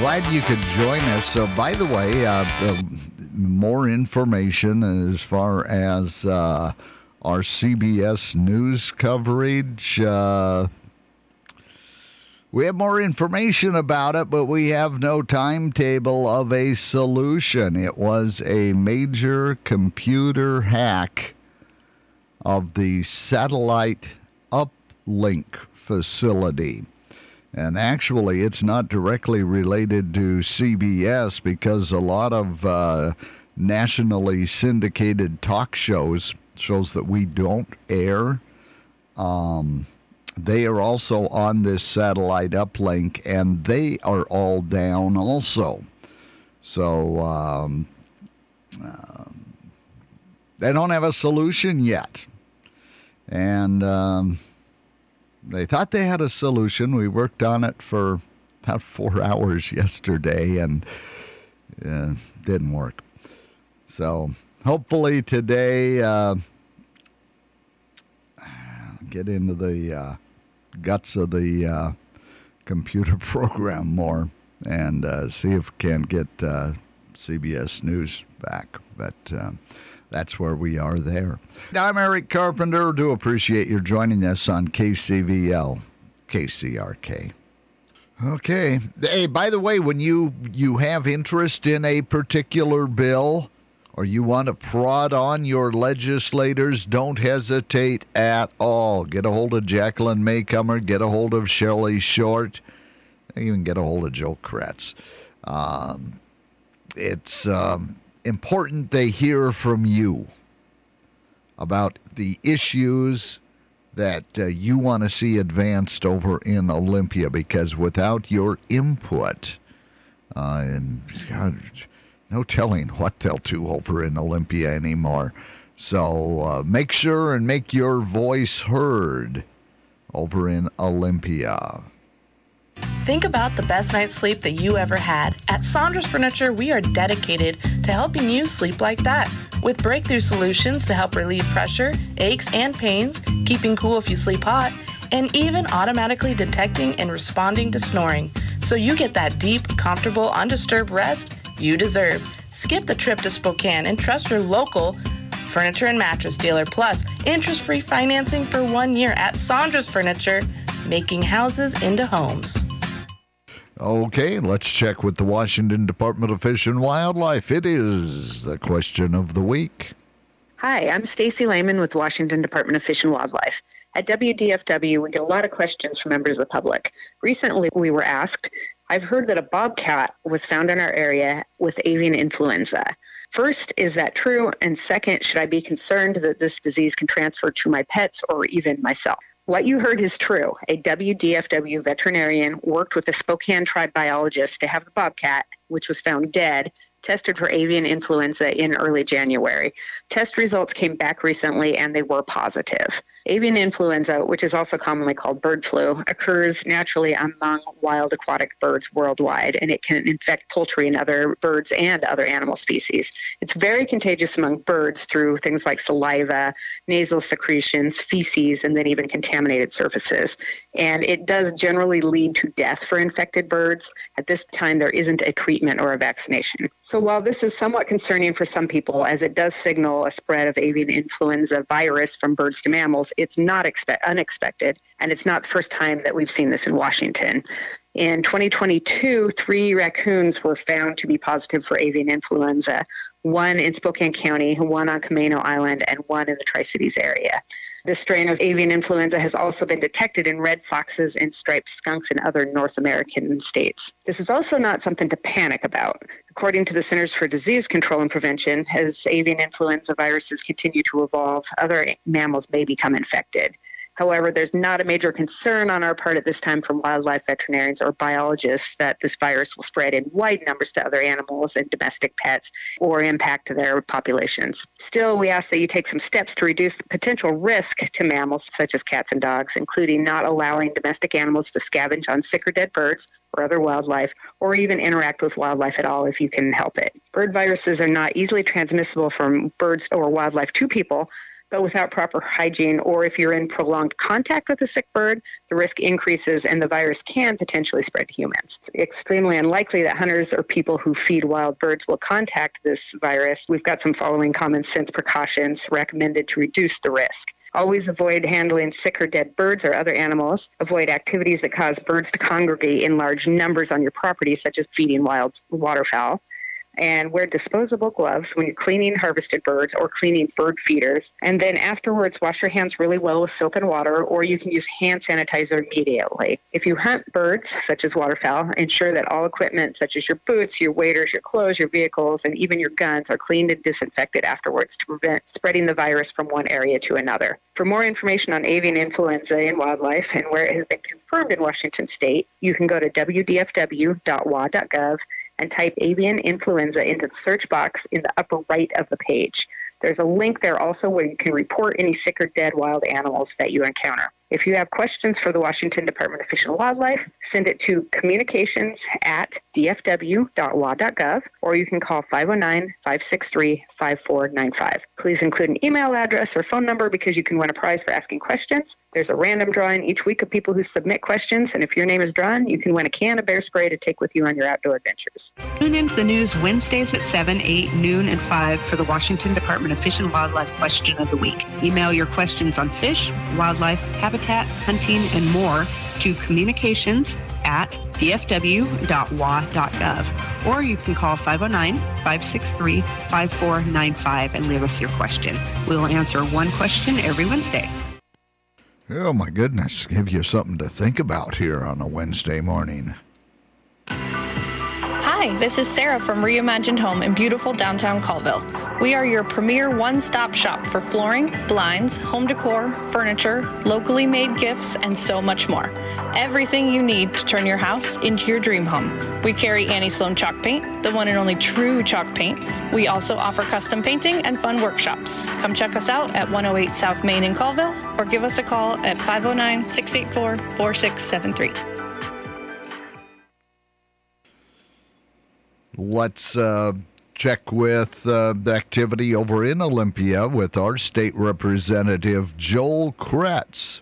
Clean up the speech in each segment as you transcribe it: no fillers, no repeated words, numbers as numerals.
Glad you could join us. So, by the way, more information as far as our CBS News coverage. We have more information about it, but we have no timetable of a solution. It was a major computer hack of the satellite uplink facility. And actually, it's not directly related to CBS because a lot of nationally syndicated talk shows that we don't air, they are also on this satellite uplink, and they are all down also. So they don't have a solution yet. And they thought they had a solution. We worked on it for about 4 hours yesterday, and didn't work. So hopefully today, get into the guts of the computer program more and see if we can get CBS News back. But that's where we are there. I'm Eric Carpenter. Do appreciate your joining us on KCVL, KCRK. Okay. Hey, by the way, when you have interest in a particular bill or you want to prod on your legislators, don't hesitate at all. Get a hold of Jacqueline Maycomer. Get a hold of Shirley Short. Even get a hold of Joe Kretz. It's important they hear from you about the issues that you want to see advanced over in Olympia, because without your input, and God, no telling what they'll do over in Olympia anymore. So make sure and make your voice heard over in Olympia. Think about the best night's sleep that you ever had. At Saunders Furniture, we are dedicated to helping you sleep like that, with breakthrough solutions to help relieve pressure, aches, and pains, keeping cool if you sleep hot, and even automatically detecting and responding to snoring, so you get that deep, comfortable, undisturbed rest you deserve. Skip the trip to Spokane and trust your local furniture and mattress dealer. Plus, interest-free financing for 1 year at Saunders Furniture, making houses into homes. Okay, let's check with the Washington Department of Fish and Wildlife. It is the question of the week. Hi, I'm Stacy Lehman with Washington Department of Fish and Wildlife. At WDFW, we get a lot of questions from members of the public. Recently, we were asked, I've heard that a bobcat was found in our area with avian influenza. First, is that true? And second, should I be concerned that this disease can transfer to my pets or even myself? What you heard is true. A WDFW veterinarian worked with a Spokane tribe biologist to have the bobcat, which was found dead, tested for avian influenza in early January. Test results came back recently, and they were positive. Avian influenza, which is also commonly called bird flu, occurs naturally among wild aquatic birds worldwide, and it can infect poultry and other birds and other animal species. It's very contagious among birds through things like saliva, nasal secretions, feces, and then even contaminated surfaces. And it does generally lead to death for infected birds. At this time, there isn't a treatment or a vaccination. So while this is somewhat concerning for some people, as it does signal a spread of avian influenza virus from birds to mammals, it's not unexpected, and it's not the first time that we've seen this in Washington. In 2022, 3 raccoons were found to be positive for avian influenza, 1 in Spokane County, 1 on Camano Island, and 1 in the Tri-Cities area. This strain of avian influenza has also been detected in red foxes and striped skunks in other North American states. This is also not something to panic about. According to the Centers for Disease Control and Prevention, as avian influenza viruses continue to evolve, other mammals may become infected. However, there's not a major concern on our part at this time from wildlife veterinarians or biologists that this virus will spread in wide numbers to other animals and domestic pets or impact their populations. Still, we ask that you take some steps to reduce the potential risk to mammals such as cats and dogs, including not allowing domestic animals to scavenge on sick or dead birds or other wildlife, or even interact with wildlife at all if you can help it. Bird viruses are not easily transmissible from birds or wildlife to people, but without proper hygiene, or if you're in prolonged contact with a sick bird, the risk increases and the virus can potentially spread to humans. It's extremely unlikely that hunters or people who feed wild birds will contact this virus. We've got some following common sense precautions recommended to reduce the risk. Always avoid handling sick or dead birds or other animals. Avoid activities that cause birds to congregate in large numbers on your property, such as feeding wild waterfowl. And wear disposable gloves when you're cleaning harvested birds or cleaning bird feeders. And then afterwards, wash your hands really well with soap and water, or you can use hand sanitizer immediately. If you hunt birds, such as waterfowl, ensure that all equipment, such as your boots, your waders, your clothes, your vehicles, and even your guns are cleaned and disinfected afterwards to prevent spreading the virus from one area to another. For more information on avian influenza in wildlife and where it has been confirmed in Washington state, you can go to wdfw.wa.gov and type avian influenza into the search box in the upper right of the page. There's a link there also where you can report any sick or dead wild animals that you encounter. If you have questions for the Washington Department of Fish and Wildlife, send it to communications@dfw.wa.gov, or you can call 509-563-5495. Please include an email address or phone number because you can win a prize for asking questions. There's a random drawing each week of people who submit questions, and if your name is drawn, you can win a can of bear spray to take with you on your outdoor adventures. Tune into the news Wednesdays at 7, 8, noon, and 5 for the Washington Department of Fish and Wildlife Question of the Week. Email your questions on fish, wildlife, habitat, hunting, and more to communications@dfw.wa.gov, or you can call 509-563-5495 and leave us your question. We will answer one question every Wednesday. Oh, my goodness. Give you something to think about here on a Wednesday morning. Hi, this is Sarah from Reimagined Home in beautiful downtown Colville. We are your premier one-stop shop for flooring, blinds, home decor, furniture, locally made gifts, and so much more. Everything you need to turn your house into your dream home. We carry Annie Sloan Chalk Paint, the one and only true chalk paint. We also offer custom painting and fun workshops. Come check us out at 108 South Main in Colville, or give us a call at 509-684-4673. Let's check with the activity over in Olympia with our state representative, Joel Kretz.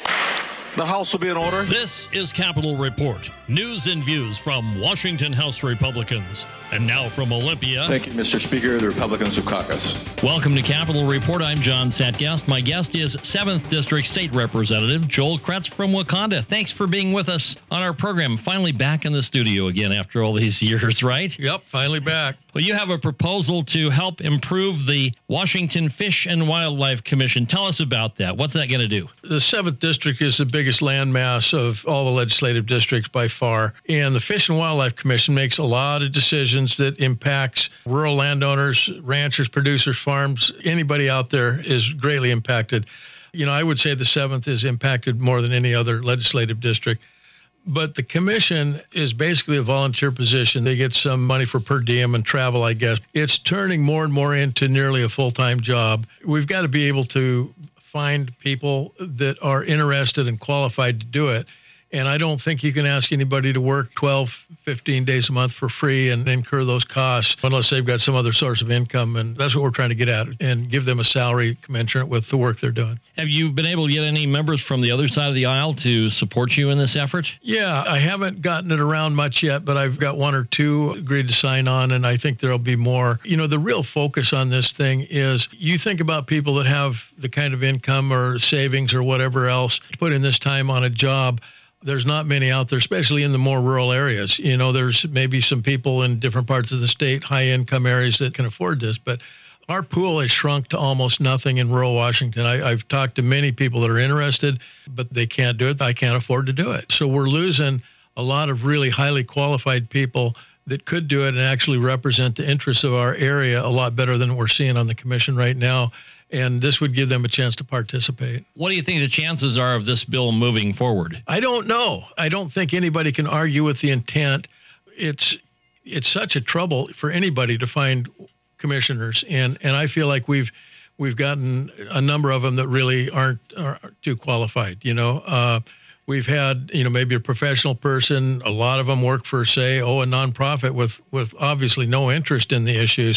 The House will be in order. This is Capitol Report. News and views from Washington House Republicans. And now from Olympia. Thank you, Mr. Speaker. The Republicans of caucus. Welcome to Capitol Report. I'm John Satgast. My guest is 7th District State Representative Joel Kretz from Wakanda. Thanks for being with us on our program. Finally back in the studio again after all these years, right? Yep, finally back. Well, you have a proposal to help improve the Washington Fish and Wildlife Commission. Tell us about that. What's that going to do? The 7th District is the biggest landmass of all the legislative districts by far. And the Fish and Wildlife Commission makes a lot of decisions that impacts rural landowners, ranchers, producers, farms. Anybody out there is greatly impacted. You know, I would say the 7th is impacted more than any other legislative district. But the commission is basically a volunteer position. They get some money for per diem and travel, I guess. It's turning more and more into nearly a full-time job. We've got to be able to find people that are interested and qualified to do it. And I don't think you can ask anybody to work 12, 15 days a month for free and incur those costs unless they've got some other source of income. And that's what we're trying to get at, and give them a salary commensurate with the work they're doing. Have you been able to get any members from the other side of the aisle to support you in this effort? Yeah, I haven't gotten it around much yet, but I've got one or two agreed to sign on, and I think there'll be more. You know, the real focus on this thing is you think about people that have the kind of income or savings or whatever else to put in this time on a job. There's not many out there, especially in the more rural areas. You know, there's maybe some people in different parts of the state, high income areas that can afford this, but our pool has shrunk to almost nothing in rural Washington. I've talked to many people that are interested, but they can't do it. I can't afford to do it. So we're losing a lot of really highly qualified people that could do it and actually represent the interests of our area a lot better than we're seeing on the commission right now. And this would give them a chance to participate. What do you think the chances are of this bill moving forward? I don't know. I don't think anybody can argue with the intent. It's such a trouble for anybody to find commissioners, and I feel like we've gotten a number of them that really aren't too qualified. You know, we've had maybe a professional person. A lot of them work for, say, a nonprofit with obviously no interest in the issues.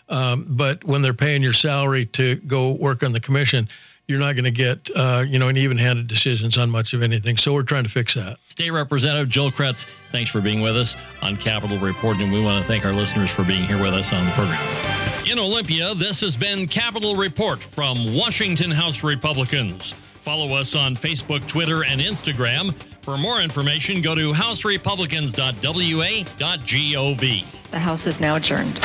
But when they're paying your salary to go work on the commission, you're not going to get, an even-handed decisions on much of anything. So we're trying to fix that. State Representative Joel Kretz, thanks for being with us on Capitol Report, and we want to thank our listeners for being here with us on the program. In Olympia, this has been Capitol Report from Washington House Republicans. Follow us on Facebook, Twitter, and Instagram. For more information, go to houserepublicans.wa.gov. The House is now adjourned.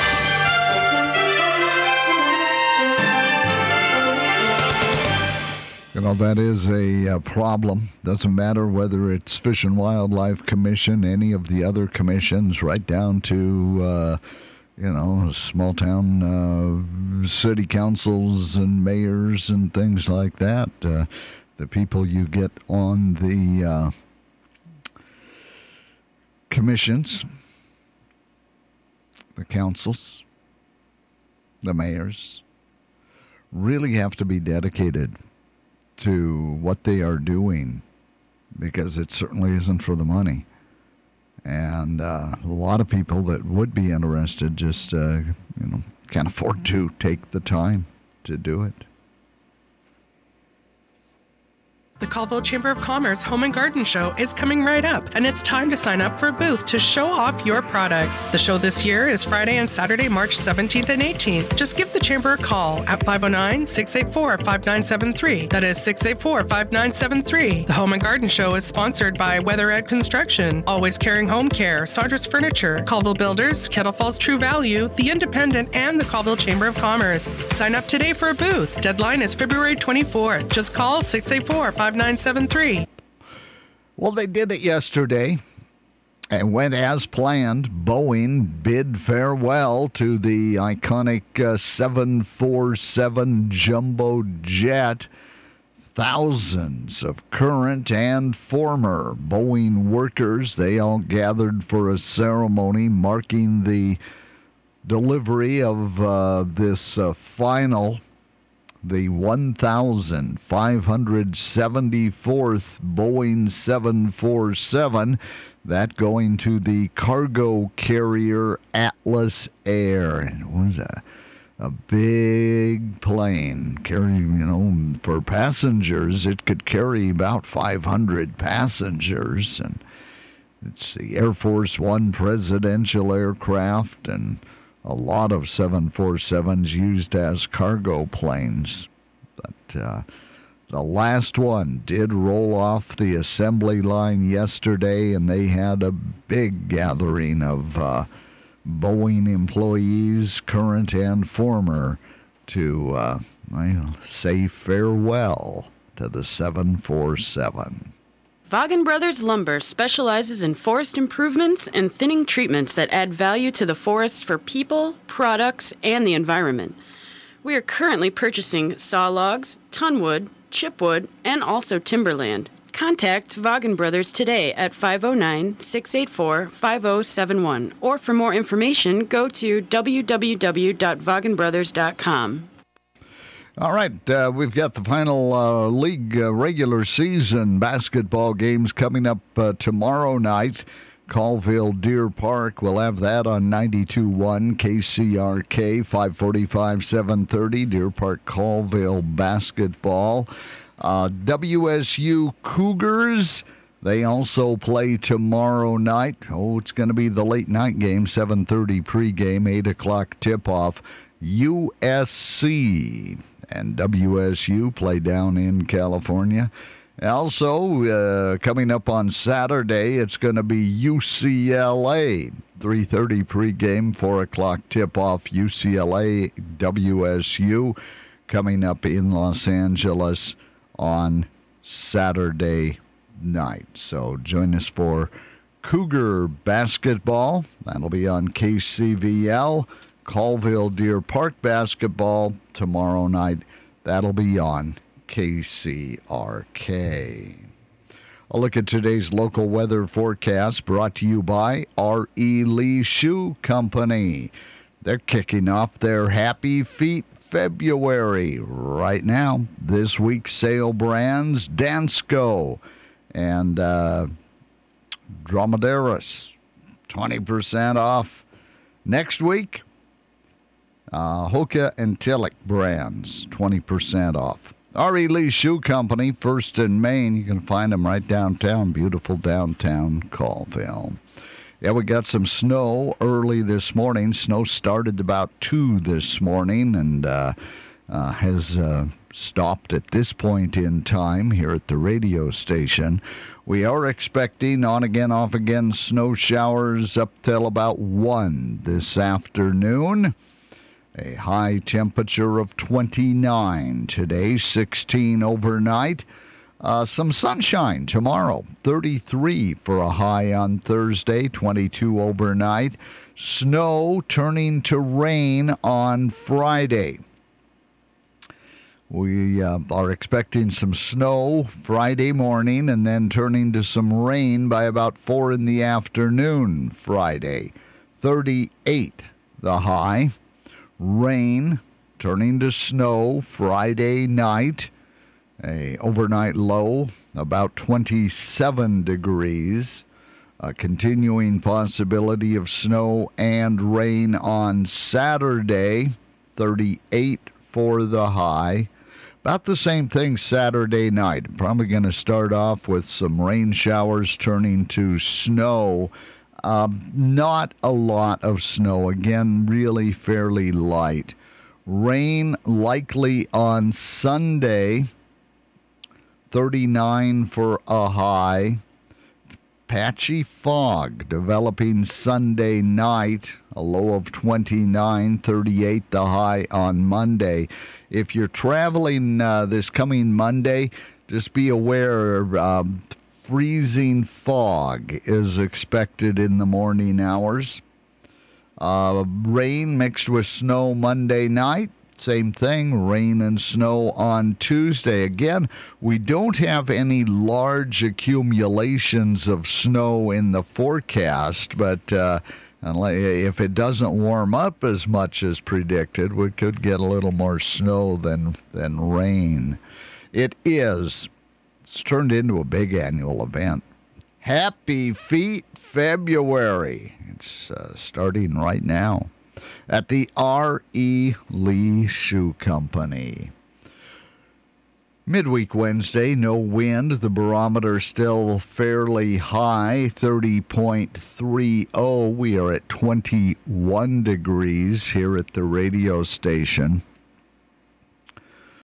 That is a problem. Doesn't matter whether it's Fish and Wildlife Commission, any of the other commissions, right down to, small town city councils and mayors and things like that. The people you get on the commissions, the councils, the mayors, really have to be dedicated to what they are doing, because it certainly isn't for the money. And a lot of people that would be interested just, can't afford to take the time to do it. The Colville Chamber of Commerce Home and Garden Show is coming right up, and it's time to sign up for a booth to show off your products. The show this year is Friday and Saturday, March 17th and 18th. Just give the Chamber a call at 509-684-5973. That is 684-5973. The Home and Garden Show is sponsored by Weatherhead Construction, Always Caring Home Care, Saunders Furniture, Colville Builders, Kettle Falls True Value, The Independent, and the Colville Chamber of Commerce. Sign up today for a booth. Deadline is February 24th. Just call 684-5973. Well, they did it yesterday and went as planned. Boeing bid farewell to the iconic 747 jumbo jet. Thousands of current and former Boeing workers, they all gathered for a ceremony marking the delivery of this final, the 1,574th Boeing 747, that going to the cargo carrier Atlas Air. And it was a big plane carrying, for passengers, it could carry about 500 passengers. And it's the Air Force One presidential aircraft, and a lot of 747s used as cargo planes. But the last one did roll off the assembly line yesterday, and they had a big gathering of Boeing employees, current and former, to say farewell to the 747. Vaughan Brothers Lumber specializes in forest improvements and thinning treatments that add value to the forests for people, products, and the environment. We are currently purchasing saw logs, tonwood, chipwood, and also timberland. Contact Vaughan Brothers today at 509-684-5071, or for more information, go to www.vaughanbrothers.com. All right, we've got the final league regular season basketball games coming up tomorrow night. Colville Deer Park, we'll have that on 92.1 KCRK, 545, 7:30. Deer Park Colville basketball. WSU Cougars, they also play tomorrow night. Oh, it's going to be the late night game, 7:30 pregame, 8 o'clock tip-off. USC and WSU play down in California. Also, coming up on Saturday, it's going to be UCLA. 3:30 pregame, 4 o'clock tip-off. UCLA, WSU, coming up in Los Angeles on Saturday night. So join us for Cougar basketball. That'll be on KCVL. Colville Deer Park basketball tomorrow night. That'll be on KCRK. A look at today's local weather forecast brought to you by R.E. Lee Shoe Company. They're kicking off their Happy Feet February right now. This week's sale brands, Dansko and Dromedaris, 20% off. Next week, Hoka and Tillich brands, 20% off. R.E. Lee Shoe Company, First and Main. You can find them right downtown, beautiful downtown Colville. Yeah, we got some snow early this morning. Snow started about 2 this morning and has stopped at this point in time here at the radio station. We are expecting on-again, off-again snow showers up till about 1 this afternoon. A high temperature of 29 today, 16 overnight. Some sunshine tomorrow, 33 for a high on Thursday, 22 overnight. Snow turning to rain on Friday. We are expecting some snow Friday morning and then turning to some rain by about 4 in the afternoon Friday. 38 the high. Rain turning to snow Friday night. A overnight low about 27 degrees. A continuing possibility of snow and rain on Saturday. 38 for the high. About the same thing Saturday night. Probably going to start off with some rain showers turning to snow. Not a lot of snow. Again, really fairly light. Rain likely on Sunday. 39 for a high. Patchy fog developing Sunday night. A low of 29, 38 the high on Monday. If you're traveling this coming Monday, just be aware freezing fog is expected in the morning hours. Rain mixed with snow Monday night. Same thing, rain and snow on Tuesday. Again, we don't have any large accumulations of snow in the forecast, but if it doesn't warm up as much as predicted, we could get a little more snow than rain. It's turned into a big annual event. Happy Feet February. It's starting right now at the R.E. Lee Shoe Company. Midweek Wednesday, no wind. The barometer still fairly high, 30.30. We are at 21 degrees here at the radio station.